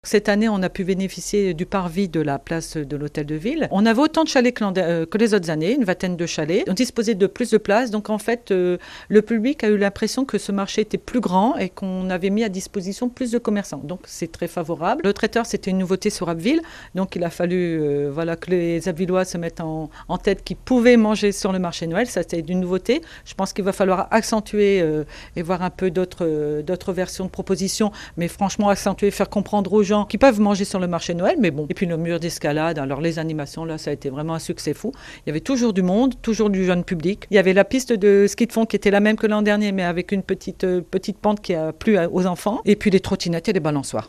Cette année, on a pu bénéficier du parvis de la place de l'Hôtel de Ville. On avait autant de chalets que les autres années, une vingtaine de chalets. On disposait de plus de places. Donc en fait, le public a eu l'impression que ce marché était plus grand et qu'on avait mis à disposition plus de commerçants. Donc c'est très favorable. Le traiteur, c'était une nouveauté sur Abbeville. Donc il a fallu que les Abbvillois se mettent en tête qu'ils pouvaient manger sur le marché Noël. Ça, c'était une nouveauté. Je pense qu'il va falloir accentuer et voir un peu d'autres versions de propositions. Mais franchement, accentuer, faire comprendre aux gens qui peuvent manger sur le marché Noël, mais bon. Et puis le mur d'escalade, alors les animations, là, ça a été vraiment un succès fou. Il y avait toujours du monde, toujours du jeune public. Il y avait la piste de ski de fond qui était la même que l'an dernier, mais avec une petite pente qui a plu aux enfants. Et puis les trottinettes et les balançoires.